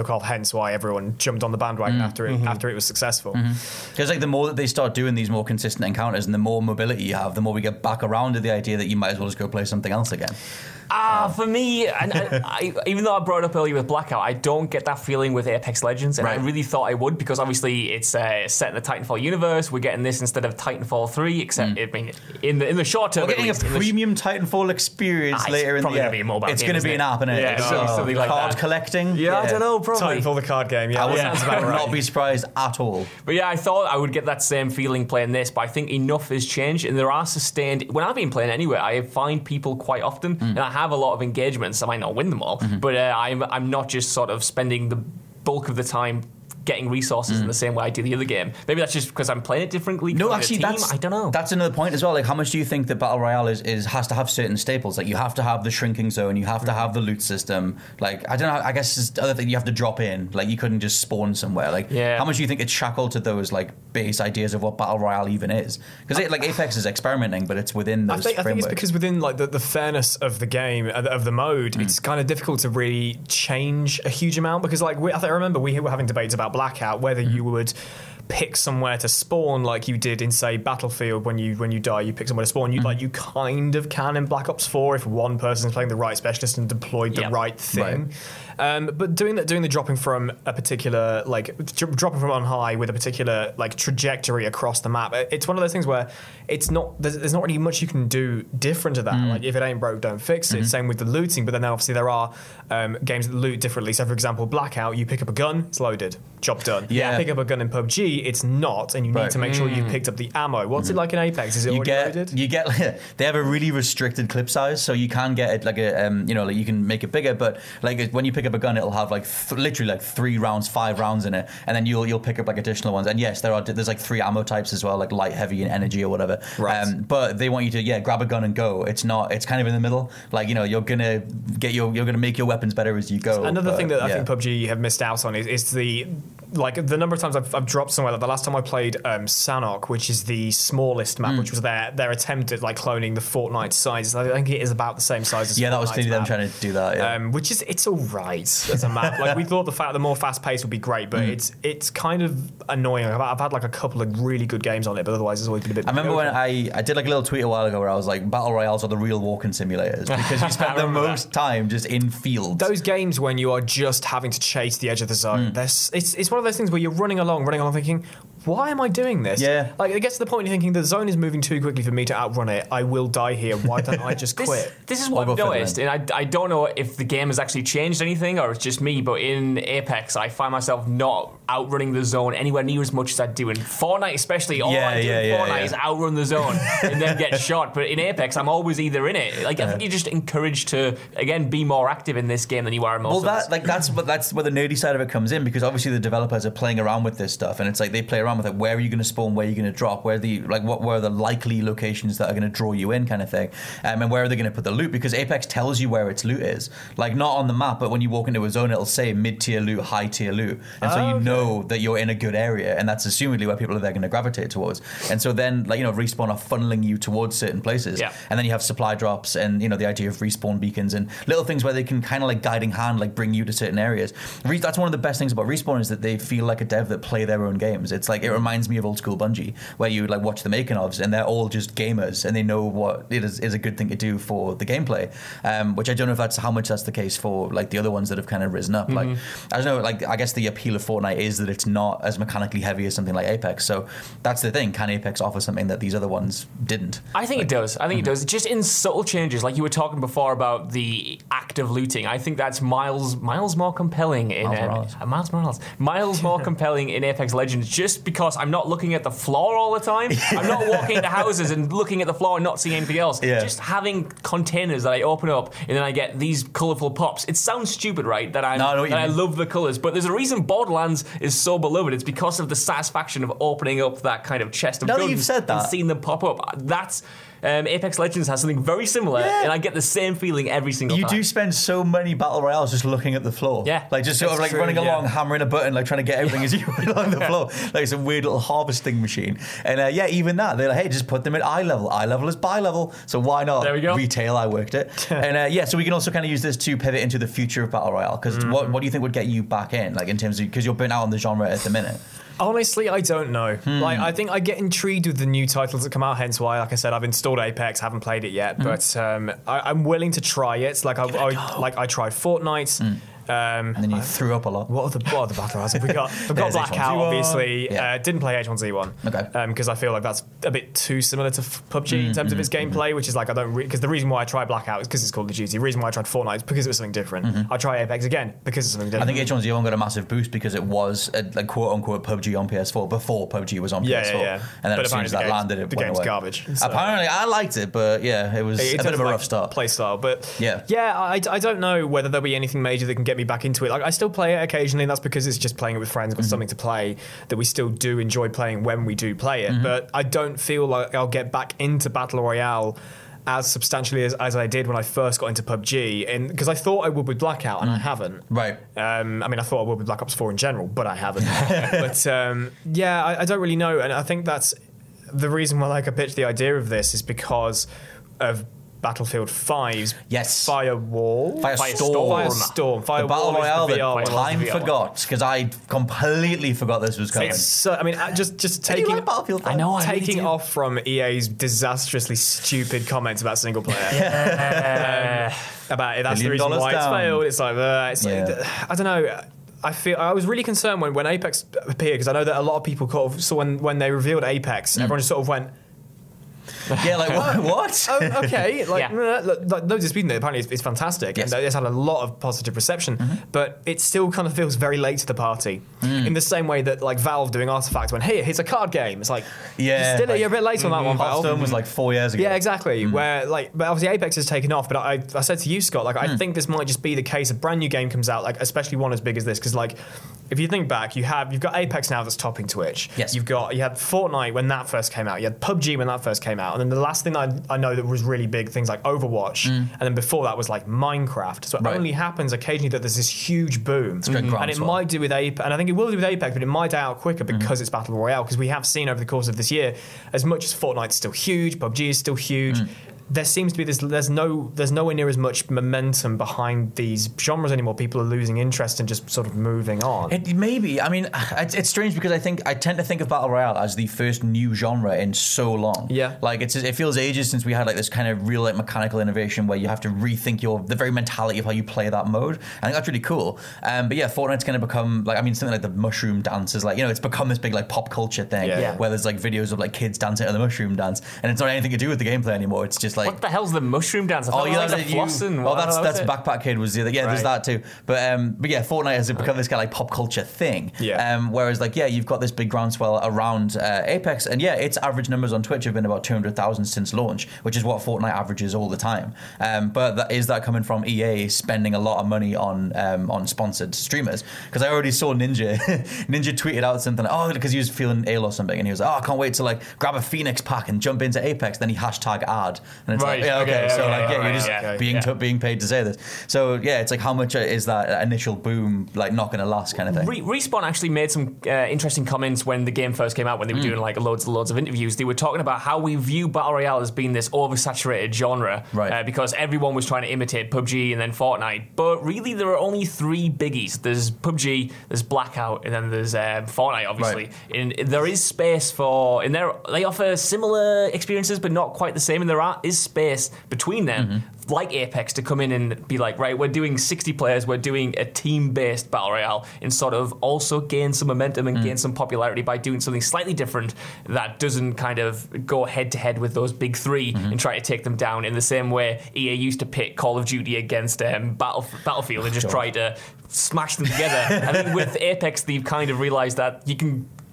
Speaker 6: took off. Hence why everyone jumped on the bandwagon mm. after it mm-hmm. after it was successful.
Speaker 5: Because mm-hmm. like the more that they start doing these more consistent encounters, and the more mobility you have, the more we get back around to the idea that you might as well just go play something else again.
Speaker 7: Ah, uh, for me, and, and I, even though I brought it up earlier with Blackout, I don't get that feeling with Apex Legends, and right. I really thought I would, because obviously it's uh, set in the Titanfall universe. We're getting this instead of Titanfall three, except mm. I mean, in the in the short term,
Speaker 5: we're getting
Speaker 7: least,
Speaker 5: a premium sh- Titanfall experience
Speaker 7: ah,
Speaker 5: later in the year.
Speaker 7: Gonna be a mobile
Speaker 5: it's
Speaker 7: going to
Speaker 5: be an app, isn't it?
Speaker 7: Yeah,
Speaker 5: so,
Speaker 7: something like
Speaker 5: card
Speaker 7: that.
Speaker 5: collecting.
Speaker 7: Yeah, yeah, I don't know, probably
Speaker 6: Titanfall the card game. Yeah,
Speaker 5: I would
Speaker 6: yeah.
Speaker 5: about right. not be surprised at all.
Speaker 7: But yeah, I thought I would get that same feeling playing this, but I think enough has changed, and there are sustained. When I've been playing anyway, I find people quite often, mm. and I have a lot of engagements. I might not win them all, mm-hmm. but uh, I'm I'm not just sort of spending the bulk of the time getting resources mm. in the same way I do the other game. Maybe that's just because I'm playing it differently.
Speaker 5: No, actually,
Speaker 7: team.
Speaker 5: that's
Speaker 7: I don't know.
Speaker 5: That's another point as well. Like, how much do you think that Battle Royale is, is has to have certain staples? Like, you have to have the shrinking zone, you have to have the loot system. Like, I don't know. I guess it's the other thing, you have to drop in. Like, you couldn't just spawn somewhere. Like, yeah. how much do you think it's shackled to those like base ideas of what Battle Royale even is? Because like Apex is experimenting, but it's within those.
Speaker 6: I think,
Speaker 5: frameworks.
Speaker 6: I think it's because within like the, the fairness of the game of the mode, mm. it's kind of difficult to really change a huge amount. Because like we, I, think I remember we were having debates about Blackout whether mm. you would pick somewhere to spawn like you did in say Battlefield. When you when you die you pick somewhere to spawn. You mm. like you kind of can in Black Ops four if one person's playing the right specialist and deployed the yep. right thing. Right. Um, but doing that, doing the dropping from a particular like dr- dropping from on high with a particular like trajectory across the map, it's one of those things where it's not there's, there's not really much you can do different to that. Mm. Like if it ain't broke, don't fix it. Mm-hmm. Same with the looting. But then obviously there are um, games that loot differently. So for example, Blackout, you pick up a gun, it's loaded, job done.
Speaker 5: Yeah.
Speaker 6: Pick up a gun in P U B G, it's not, and you need right. to make sure you've picked up the ammo. What's mm-hmm. it like in Apex? Is it
Speaker 5: you
Speaker 6: already
Speaker 5: get,
Speaker 6: loaded?
Speaker 5: You get they have a really restricted clip size, so you can get it like a um, you know like you can make it bigger, but like when you pick up a gun, it'll have like th- literally like three rounds, five rounds in it, and then you'll you'll pick up like additional ones. And yes, there are there's like three ammo types as well, like light, heavy, and energy or whatever. Right. Um, but they want you to yeah grab a gun and go. It's not. It's kind of in the middle. Like you know you're gonna get your you're gonna make your weapons better as you go.
Speaker 6: Another
Speaker 5: but,
Speaker 6: thing that
Speaker 5: yeah.
Speaker 6: I think P U B G have missed out on is, is the like the number of times I've, I've dropped somewhere. Like the last time I played um, Sanhok, which is the smallest map, mm. which was their their attempt at like cloning the Fortnite size. I think it is about the same size as
Speaker 5: yeah.
Speaker 6: Fortnite's
Speaker 5: That was clearly them trying to do that. Yeah.
Speaker 6: Um, which is it's all right as a map. Like we thought the fact the more fast paced would be great, but mm. it's it's kind of annoying. I've, I've had like a couple of really good games on it, but otherwise it's always been a bit.
Speaker 5: I remember when I I did like a little tweet a while ago where I was like, battle royales are the real walking simulators because you spend the most that. time just in fields.
Speaker 6: Those games when you are just having to chase the edge of the zone. Mm. It's it's one of those things where you're running along, running along, thinking, why am I doing this?
Speaker 5: Yeah.
Speaker 6: Like, it gets to the point you're thinking, the zone is moving too quickly for me to outrun it. I will die here. Why don't I just quit?
Speaker 7: This, this is what I've noticed, and I, I don't know if the game has actually changed anything or it's just me, but in Apex, I find myself not outrunning the zone anywhere near as much as I do in Fortnite, especially. All
Speaker 5: yeah,
Speaker 7: I do
Speaker 5: yeah,
Speaker 7: in
Speaker 5: yeah,
Speaker 7: Fortnite
Speaker 5: yeah.
Speaker 7: is outrun the zone and then get shot. But in Apex, I'm always either in it. Like, I think you're just encouraged to, again, be more active in this game than you are in most
Speaker 5: well,
Speaker 7: of
Speaker 5: that,
Speaker 7: us.
Speaker 5: like, that's, that's where the nerdy side of it comes in, because obviously the developers are playing around with this stuff, and it's like they play around with it. Where are you going to spawn? Where are you going to drop? Where are the like what where are the likely locations that are going to draw you in, kind of thing? Um, and where are they going to put the loot? Because Apex tells you where its loot is, like not on the map, but when you walk into a zone, it'll say mid-tier loot, high-tier loot, and so
Speaker 6: oh,
Speaker 5: you
Speaker 6: okay.
Speaker 5: know that you're in a good area, and that's assumedly where people are there going to gravitate towards. And so then, like you know, Respawn are funneling you towards certain places,
Speaker 7: yeah.
Speaker 5: and then you have supply drops, and you know the idea of respawn beacons and little things where they can kind of like guiding hand, like bring you to certain areas. Re- that's one of the best things about Respawn is that they feel like a dev that play their own games. It's like it reminds me of old school Bungie, where you like watch the making ofs and they're all just gamers and they know what it is, is a good thing to do for the gameplay, um, which I don't know if that's how much that's the case for like the other ones that have kind of risen up. Mm-hmm. Like I don't know, like I guess the appeal of Fortnite is that it's not as mechanically heavy as something like Apex, so that's the thing. Can Apex offer something that these other ones didn't?
Speaker 7: I think like, it does I think mm-hmm. it does just in subtle changes, like you were talking before about the active looting. I think that's miles miles more compelling in
Speaker 5: Miles
Speaker 7: um,
Speaker 5: Morales.
Speaker 7: uh, Miles Morales miles more compelling in Apex Legends, just because I'm not looking at the floor all the time. I'm not walking into houses and looking at the floor and not seeing anything else.
Speaker 5: Yeah.
Speaker 7: Just having containers that I open up and then I get these colourful pops. It sounds stupid, right? That, I'm,
Speaker 5: no, I, know
Speaker 7: that I love the colours, but there's a reason Borderlands is so beloved. It's because of the satisfaction of opening up that kind of chest of
Speaker 5: now
Speaker 7: guns
Speaker 5: that you've said that.
Speaker 7: and seeing them pop up. That's... Um, Apex Legends has something very similar,
Speaker 5: yeah.
Speaker 7: and I get the same feeling every single
Speaker 5: you
Speaker 7: time.
Speaker 5: You do spend spend so many battle royales just looking at the floor.
Speaker 7: Yeah,
Speaker 5: like just sort of like
Speaker 6: true,
Speaker 5: running
Speaker 6: yeah.
Speaker 5: along, hammering a button, like trying to get everything as you run along the floor, like some weird little harvesting machine. And uh, yeah, even that they're like, hey, just put them at eye level. Eye level is buy level, so why not?
Speaker 7: There we go.
Speaker 5: Retail, I worked it, and uh, yeah, so we can also kind of use this to pivot into the future of battle royale. Because
Speaker 6: Mm-hmm.
Speaker 5: what what do you think would get you back in, like in terms of because you're burnt out on the genre at the minute?
Speaker 6: Honestly, I don't know.
Speaker 5: Hmm.
Speaker 6: Like, I think I get intrigued with the new titles that come out. Hence why, like I said, I've installed Apex, haven't played it yet,
Speaker 5: Hmm.
Speaker 6: but um, I, I'm willing to try it. Like I, I like I tried Fortnite. Um,
Speaker 5: And then you
Speaker 6: I-
Speaker 5: threw up a lot.
Speaker 6: What are the what are the battle royales have we got? We've got
Speaker 5: There's
Speaker 6: Blackout,
Speaker 5: H one Z one.
Speaker 6: obviously.
Speaker 5: Yeah.
Speaker 6: Uh, didn't play H one Z one.
Speaker 5: Okay.
Speaker 6: Because I feel like that's a bit too similar to F- P U B G
Speaker 5: Mm,
Speaker 6: in terms of
Speaker 5: mm,
Speaker 6: its gameplay, which is like I don't because the reason why I tried Blackout is because it's Call of Duty. The reason why I tried Fortnite is because it was something different. I try Apex again because it's something
Speaker 5: I
Speaker 6: different.
Speaker 5: think H one Z one got a massive boost because it was a, like quote unquote P U B G on P S four before P U B G was on
Speaker 6: Yeah,
Speaker 5: P S
Speaker 6: yeah,
Speaker 5: four.
Speaker 6: yeah.
Speaker 5: And then
Speaker 6: But
Speaker 5: as soon as
Speaker 6: apparently
Speaker 5: that
Speaker 6: the game's-
Speaker 5: landed, it
Speaker 6: the
Speaker 5: went
Speaker 6: game's
Speaker 5: away.
Speaker 6: garbage, so-
Speaker 5: Apparently, I liked it, but yeah, it was
Speaker 6: in
Speaker 5: a
Speaker 6: terms
Speaker 5: bit of a
Speaker 6: like
Speaker 5: rough start.
Speaker 6: play style, but
Speaker 5: Yeah.
Speaker 6: yeah, I, I don't know whether there'll be anything major that can get me back into it. Like I still play it occasionally, and that's because it's just playing it with friends, got something to play that we still do enjoy playing when we do play it. But I don't feel like I'll get back into Battle Royale as substantially as, as I did when I first got into P U B G, and because I thought I would with Blackout, and I haven't.
Speaker 5: Right.
Speaker 6: Um, I mean, I thought I would with Black Ops four in general, but I haven't. but um, yeah, I, I don't really know, and I think that's the reason why like I pitched the idea of this is because of Battlefield five's
Speaker 5: Yes.
Speaker 6: Firewall,
Speaker 5: Firestorm.
Speaker 6: Firestorm,
Speaker 5: The
Speaker 6: Firewall
Speaker 5: Battle Royale
Speaker 6: is the V R
Speaker 5: that
Speaker 6: one.
Speaker 5: time
Speaker 7: V R one.
Speaker 5: forgot because I completely forgot this was coming.
Speaker 6: It's so, I mean, uh, just just
Speaker 5: Did you
Speaker 6: taking
Speaker 5: like Battlefield five?
Speaker 7: I know, I really
Speaker 6: taking
Speaker 7: do.
Speaker 6: off from E A's disastrously stupid comments about single player.
Speaker 7: Uh,
Speaker 6: about it. That's the
Speaker 5: Billion
Speaker 6: reason
Speaker 5: dollars
Speaker 6: why it's
Speaker 5: down.
Speaker 6: failed. It's like, uh, it's like
Speaker 5: Yeah.
Speaker 6: I don't know. I feel I was really concerned when, when Apex appeared because I know that a lot of people sort of so when when they revealed Apex,
Speaker 5: Mm.
Speaker 6: everyone just sort of went,
Speaker 5: Yeah, like what? what?
Speaker 6: oh, okay, like,
Speaker 7: Yeah.
Speaker 6: uh, look, like no disputing it. Apparently, it's, it's fantastic,
Speaker 5: Yes.
Speaker 6: and it's had a lot of positive reception. But it still kind of feels very late to the party,
Speaker 5: Mm.
Speaker 6: in the same way that like Valve doing Artifact went, "Hey, here's a card game." It's like,
Speaker 5: Yeah,
Speaker 6: still
Speaker 5: like-
Speaker 6: you're a bit late on that one, Valve.
Speaker 5: Hearthstone was like four years ago.
Speaker 6: Yeah, exactly. Where like, but obviously Apex has taken off. But I, I said to you, Scott, like I think this might just be the case. A brand new game comes out, like especially one as big as this, because like, if you think back, you have you've got Apex now that's topping Twitch.
Speaker 5: Yes.
Speaker 6: You've got you had Fortnite when that first came out. You had P U B G when that first came out, and then the last thing I, I know that was really big, things like Overwatch, and then before that was like Minecraft. So it
Speaker 5: Right.
Speaker 6: only happens occasionally that there's this huge boom,
Speaker 5: a great
Speaker 6: and it
Speaker 5: groundswell.
Speaker 6: might do with Apex, and I think it will do with Apex, but it might die out quicker because it's Battle Royale. Because we have seen over the course of this year, as much as Fortnite's still huge, P U B G is still huge. There seems to be this. There's no. There's nowhere near as much momentum behind these genres anymore. People are losing interest and just sort of moving on.
Speaker 5: It maybe. I mean, it's, it's strange because I think I tend to think of Battle Royale as the first new genre in so long.
Speaker 6: Yeah.
Speaker 5: Like it's it feels ages since we had like this kind of real like mechanical innovation where you have to rethink your the very mentality of how you play that mode. I think that's really cool. Um, but yeah, Fortnite's going to become like I mean something like the mushroom dance is like you know it's become this big like pop culture thing
Speaker 6: Yeah. Yeah.
Speaker 5: where there's like videos of like kids dancing to the mushroom dance and it's not anything to do with the gameplay anymore. It's just like
Speaker 7: what the hell's the mushroom dance? I thought
Speaker 5: Oh,
Speaker 7: it
Speaker 5: yeah,
Speaker 7: was like the
Speaker 5: you,
Speaker 7: flossing.
Speaker 5: oh,
Speaker 7: What
Speaker 5: that's
Speaker 7: was
Speaker 5: that's
Speaker 7: it?
Speaker 5: Backpack Kid was the other. Yeah, there's
Speaker 6: Right.
Speaker 5: that too. But um, but yeah, Fortnite has become this kind of like pop culture thing.
Speaker 6: Yeah.
Speaker 5: Um, whereas like yeah, you've got this big groundswell around uh, Apex, and yeah, its average numbers on Twitch have been about two hundred thousand since launch, which is what Fortnite averages all the time. Um, but that, is that coming from E A spending a lot of money on um, on sponsored streamers? Because I already saw Ninja. Ninja tweeted out something. Like, oh, because he was feeling ill or something, and he was like, oh, I can't wait to like grab a Phoenix pack and jump into Apex. Then he hashtag ad, and it's
Speaker 7: Right,
Speaker 5: like yeah, okay,
Speaker 7: okay,
Speaker 5: so
Speaker 7: okay,
Speaker 5: like yeah,
Speaker 7: right,
Speaker 5: you're just
Speaker 7: yeah.
Speaker 5: being
Speaker 7: Yeah.
Speaker 5: t- being paid to say this. So yeah, it's like how much is that initial boom like not going to last kind of thing?
Speaker 7: Re- Respawn actually made some uh, interesting comments when the game first came out, when they were doing like loads and loads of interviews. They were talking about how we view Battle Royale as being this oversaturated genre,
Speaker 5: Right.
Speaker 7: uh, because everyone was trying to imitate P U B G and then Fortnite. But really, there are only three biggies. There's P U B G, there's Blackout, and then there's um, Fortnite, obviously.
Speaker 5: Right.
Speaker 7: And there is space for, and there they offer similar experiences, but not quite the same. And there are, is space between them.
Speaker 5: Mm-hmm.
Speaker 7: Like Apex to come in and be like, right, we're doing sixty players, we're doing a team-based battle royale, and sort of also gain some momentum and
Speaker 5: Mm.
Speaker 7: gain some popularity by doing something slightly different that doesn't kind of go head-to-head with those big three
Speaker 5: Mm-hmm.
Speaker 7: and try to take them down in the same way E A used to pit Call of Duty against um, Battle, Battlefield and just
Speaker 5: God.
Speaker 7: try to smash them together. I think with Apex, they've kind of realised that you can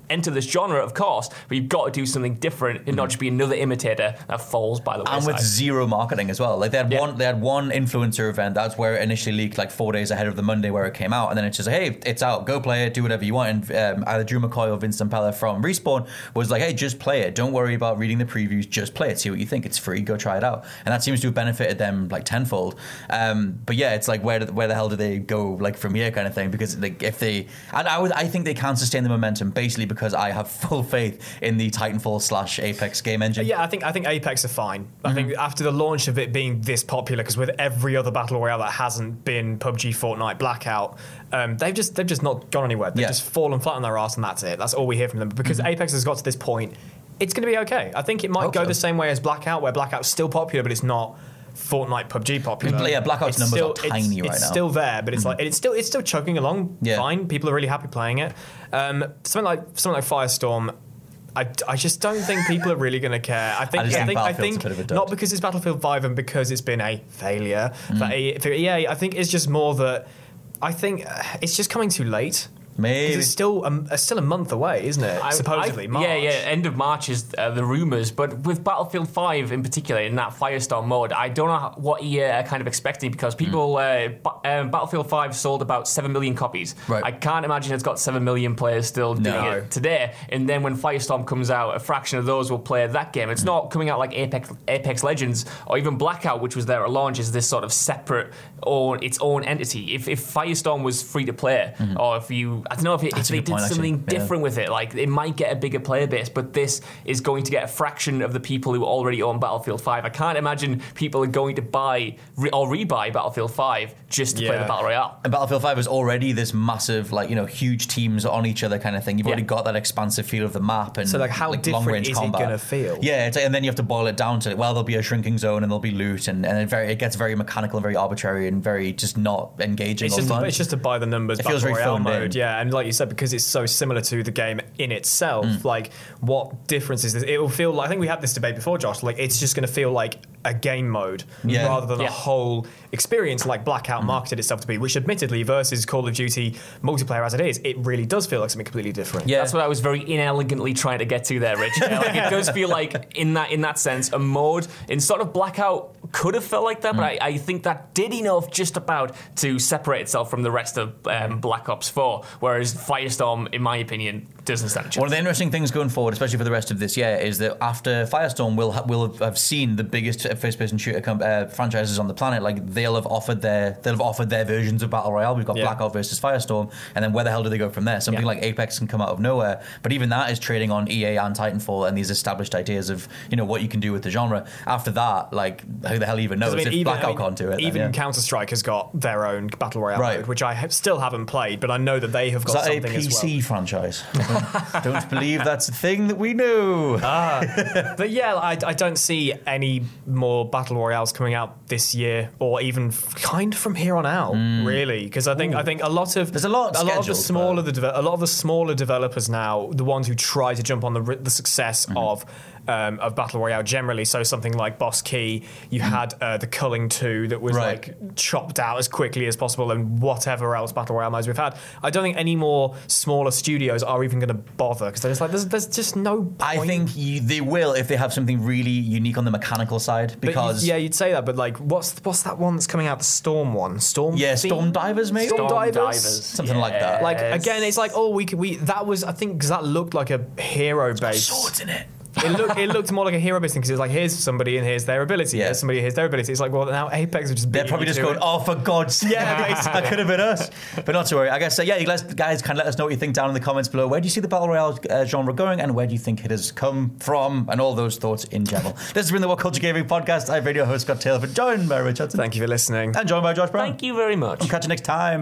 Speaker 7: enter this genre, of course, but you've got to do something different and mm-hmm. not just be another imitator that falls by the wayside.
Speaker 5: And with zero marketing as well. Like they had yeah. one, they had one influencer event. That's where it initially leaked, like four days ahead of the Monday where it came out, and then it's just hey, it's out, go play it, do whatever you want. And um, either Drew McCoy or Vince Zampella from Respawn was like, hey, just play it. Don't worry about reading the previews. Just play it. See what you think. It's free. Go try it out. And that seems to have benefited them like tenfold. Um, but yeah, it's like where where the hell do they go like from here, kind of thing? Because like if they and I would I think they can sustain the momentum basically because I have full faith in the Titanfall slash Apex game engine.
Speaker 6: Yeah, I think I think Apex are fine. Mm-hmm. I think after the launch of it being this popular, because with every other battle royale that hasn't been P U B G, Fortnite, Blackout, um, they've just they've just not gone anywhere. They've yeah. just fallen flat on their arse, and that's it. That's all we hear from them. But because mm-hmm. Apex has got to this point, it's going to be okay. I think it might go so. the same way as Blackout, where Blackout's still popular, but it's not Fortnite, P U B G popular.
Speaker 5: Yeah, Blackout's
Speaker 6: it's
Speaker 5: numbers
Speaker 6: still,
Speaker 5: are tiny
Speaker 6: it's,
Speaker 5: right
Speaker 6: it's
Speaker 5: now.
Speaker 6: It's still there, but it's mm-hmm. like it's still it's still chugging along
Speaker 5: yeah.
Speaker 6: fine. People are really happy playing it. Um, something like something like Firestorm. I, I just don't think people are really going to care. I think
Speaker 5: I,
Speaker 6: I
Speaker 5: think,
Speaker 6: I think, I think not because it's Battlefield five and because it's been a failure mm. for, e, for E A. I think it's just more that I think it's just coming too late.
Speaker 5: Maybe
Speaker 6: it's still a, it's still a month away, isn't it? I, Supposedly,
Speaker 7: I,
Speaker 6: March.
Speaker 7: Yeah, yeah. End of March is uh, the rumours, but with Battlefield five in particular, in that Firestorm mode, I don't know what E A are kind of expecting because people, mm. uh, um, Battlefield five sold about seven million copies.
Speaker 5: Right.
Speaker 7: I can't imagine it's got seven million players still doing
Speaker 5: no.
Speaker 7: it today. And then when Firestorm comes out, a fraction of those will play that game. It's mm. not coming out like Apex, Apex Legends or even Blackout, which was there at launch, is this sort of separate, own its own entity. If, if Firestorm was free to play, mm. or if you, I don't know if, it, if they did something actually. different yeah. with it, like it might get a bigger player base, but this is going to get a fraction of the people who already own Battlefield five. I can't imagine people are going to buy re- or rebuy Battlefield five just to yeah. play the Battle Royale.
Speaker 5: And Battlefield five is already this massive, like, you know, huge teams on each other kind of thing. You've yeah. already got that expansive feel of the map and
Speaker 6: so like how
Speaker 5: like,
Speaker 6: different
Speaker 5: long-range
Speaker 6: is
Speaker 5: combat.
Speaker 6: it going to feel?
Speaker 5: Yeah, it's like, and then you have to boil it down to, well, there'll be a shrinking zone and there'll be loot, and, and it, very, it gets very mechanical and very arbitrary and very just not engaging.
Speaker 6: It's just, a, it's just a by the numbers
Speaker 5: it
Speaker 6: Battle
Speaker 5: feels very
Speaker 6: Royale mode,
Speaker 5: in.
Speaker 6: yeah. And like you said, because it's so similar to the game in itself, mm. like what difference is this? It will feel like, I think we had this debate before, Josh, like it's just going to feel like a game mode
Speaker 5: yeah.
Speaker 6: rather than
Speaker 7: yeah.
Speaker 6: a whole experience like Blackout mm. marketed itself to be, which admittedly versus Call of Duty multiplayer as it is, it really does feel like something completely different.
Speaker 7: Yeah, that's what I was very inelegantly trying to get to there, Rich. Yeah, like it does feel like in that in that sense a mode in sort of Blackout could have felt like that, mm. but I, I think that did enough just about to separate itself from the rest of um, Black Ops four, whereas Firestorm, in my opinion, doesn't stand a chance.
Speaker 5: One of the interesting things going forward, especially for the rest of this year, is that after Firestorm, we'll ha- we'll have seen the biggest first-person shooter com- uh, franchises on the planet. Like they'll have offered their they'll have offered their versions of Battle Royale. We've got
Speaker 6: yeah.
Speaker 5: Blackout versus Firestorm, and then where the hell do they go from there? Something
Speaker 6: yeah.
Speaker 5: like Apex can come out of nowhere, but even that is trading on E A and Titanfall and these established ideas of, you know, what you can do with the genre. After that, like who the hell even knows? I mean, if even, Blackout I mean, can't do it,
Speaker 6: even
Speaker 5: then, yeah.
Speaker 6: Counter-Strike has got their own Battle Royale
Speaker 5: right.
Speaker 6: mode, which I ha- still haven't played, but I know that they have got
Speaker 5: is that
Speaker 6: something
Speaker 5: a P C
Speaker 6: as well.
Speaker 5: franchise? Don't believe that's a thing that we know.
Speaker 6: Ah, but yeah, I, I don't see any more Battle Royales coming out this year, or even kind of from here on out, mm. really, because I think Ooh. I think a lot of
Speaker 5: there's a lot,
Speaker 6: a lot of the smaller the de- a lot of the smaller developers now, the ones who try to jump on the the success mm-hmm. of. Um, of Battle Royale generally, so something like Boss Key, you had uh, the Culling two that was
Speaker 5: right.
Speaker 6: like chopped out as quickly as possible, and whatever else Battle Royale modes we've had. I don't think any more smaller studios are even going to bother, because they're just like, there's, there's just no point.
Speaker 5: I think you, they will if they have something really unique on the mechanical side, because
Speaker 6: you, yeah, you'd say that, but like, what's what's that one that's coming out? The Storm one, Storm,
Speaker 5: yeah, Storm Divers, maybe
Speaker 6: Storm,
Speaker 7: Storm
Speaker 6: Divers,
Speaker 7: Divers.
Speaker 5: something
Speaker 7: yes.
Speaker 5: like that.
Speaker 6: Like again, it's like, oh, we could, we that was I think because that looked like a hero based
Speaker 5: swords in it.
Speaker 6: It looked it looked more like a hero based thing, because it was like, here's somebody and here's their ability.
Speaker 5: Yeah.
Speaker 6: Here's somebody, here's their ability. It's like, well, now Apex are just
Speaker 5: they're probably just going, it. oh, for God's sake,
Speaker 6: yeah, basically.
Speaker 5: that could have been us. But not to worry. I guess, uh, yeah, guys, guys, kind of let us know what you think down in the comments below. Where do you see the Battle Royale uh, genre going, and where do you think it has come from, and all those thoughts in general. This has been the What Culture Gaming Podcast. I'm radio host Scott Taylor, joined by Rich Hudson.
Speaker 6: Thank you for listening.
Speaker 5: And joined by Josh Brown.
Speaker 7: Thank you very much.
Speaker 5: I'll catch you next time.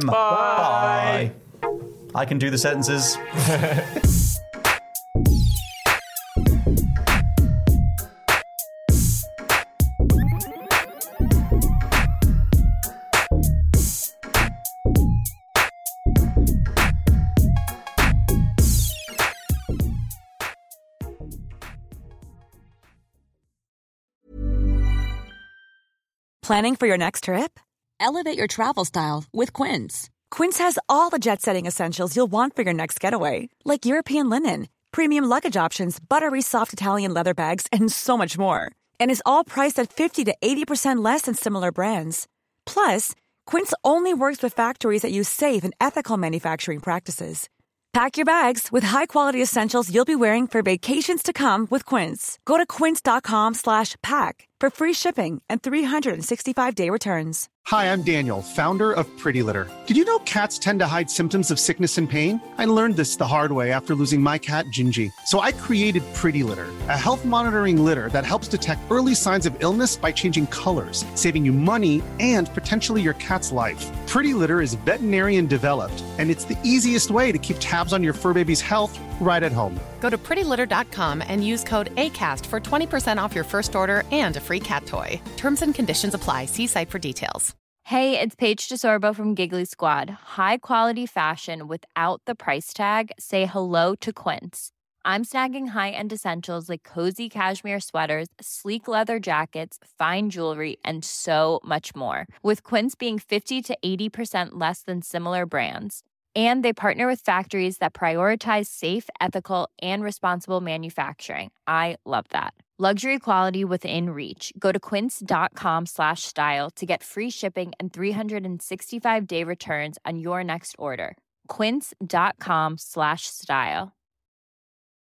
Speaker 7: Bye.
Speaker 5: Bye. I can do the sentences.
Speaker 11: Planning for your next trip? Elevate your travel style with Quince. Quince has all the jet-setting essentials you'll want for your next getaway, like European linen, premium luggage options, buttery soft Italian leather bags, and so much more. And is all priced at fifty to eighty percent less than similar brands. Plus, Quince only works with factories that use safe and ethical manufacturing practices. Pack your bags with high-quality essentials you'll be wearing for vacations to come with Quince. Go to quince.com slash pack for free shipping and three sixty-five day returns.
Speaker 1: Hi, I'm Daniel, founder of Pretty Litter. Did you know cats tend to hide symptoms of sickness and pain? I learned this the hard way after losing my cat, Gingy. So I created Pretty Litter, a health monitoring litter that helps detect early signs of illness by changing colors, saving you money and potentially your cat's life. Pretty Litter is veterinarian developed, and it's the easiest way to keep tabs on your fur baby's health right at home.
Speaker 2: Go to pretty litter dot com and use code ACAST for twenty percent off your first order and a free cat toy. Terms and conditions apply. See site for details.
Speaker 12: Hey, it's Paige DeSorbo from Giggly Squad. High quality fashion without the price tag. Say hello to Quince. I'm snagging high-end essentials like cozy cashmere sweaters, sleek leather jackets, fine jewelry, and so much more. With Quince being fifty to eighty percent less than similar brands. And they partner with factories that prioritize safe, ethical, and responsible manufacturing. I love that. Luxury quality within reach. Go to quince.com slash style to get free shipping and three sixty-five day returns on your next order. Quince.com slash style.